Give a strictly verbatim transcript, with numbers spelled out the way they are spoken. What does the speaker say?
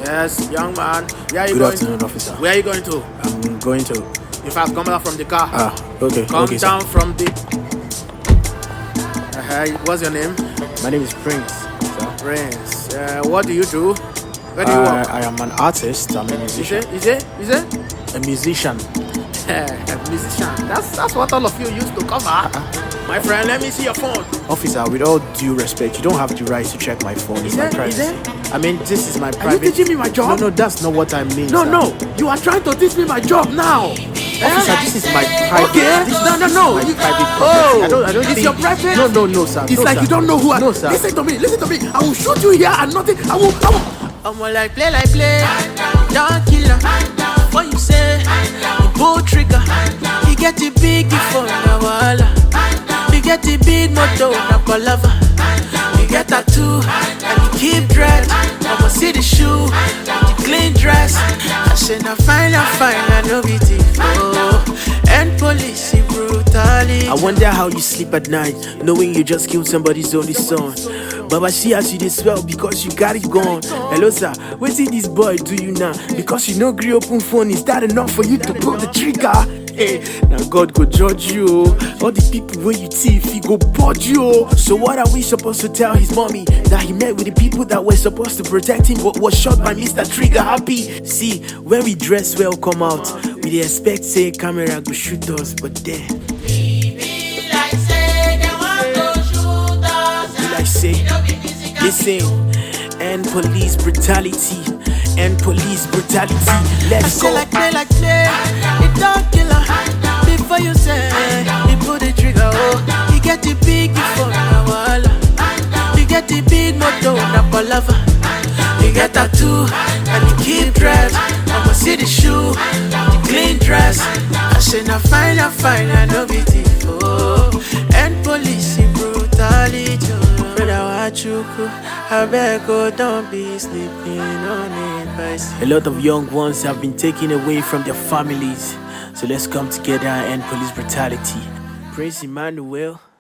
Yes, young man. Where are you Good going afternoon, to? officer. Where are you going to? I'm going to. In fact, come down from the car. Ah, okay. Come okay, down sir. from the. Uh, what's your name? My name is Prince. Sir. Prince. Uh, what do you do? Where do you I, work? I am an artist. I'm a Is musician. it? Is it? Is it? A musician. A musician. That's that's what all of you used to cover. My friend, let me see your phone. Officer, with all due respect, you don't have the right to check my phone. It's Is my it? privacy. Is it? I mean, this is my Are you private. teaching me my job? No, no, that's not what I mean. No, sir. no. You are trying to teach me my job now. Officer, this is my private. Okay. This No, no, no. is my You- private Oh, property. I don't, I don't it's think. your private? No, no, no, sir. It's no, like sir. you don't know who I No, sir. Listen to me, listen to me. I will shoot you here and nothing. I will, I will. I'm like play, like play. Don't kill her. What you say? You pull trigger. You get the big for the wall. You get the big motor, na palava. You get tattoo and you keep dread. I'ma see the shoe, the clean dress. I say na fine, na fine, I know be thief. Oh, and police brutality. I wonder how you sleep at night, knowing you just killed somebody's only son. Baba, see as you dey swell because you got it gone. Hello, sir. What did this boy do you now? Because you no gree open phone, is that enough for you to pull the trigger? Hey, now God go judge you. All the people when you thief, he go purge you. So what are we supposed to tell his mommy? That he met with the people that were supposed to protect him but was shot by Mister Trigger Happy? See, when we dress well come out, we dey expect say camera go shoot us, but then like say, listen, and police brutality, and police brutality. I Let's say go. like play, like play. It don't kill her. Before you say, you pull the trigger. Oh, you get the big for the wall. You get the big motor, na palava. You get tattoo and you keep dread. I'ma see the shoe, the clean dress. I say na fine, na fine, I know be thief. Oh, and police brutality. Brother, what you could, I beg, oh, don't be sleeping on it. By A lot of young ones have been taken away from their families. So let's come together and end police brutality. Prince Emmanuel.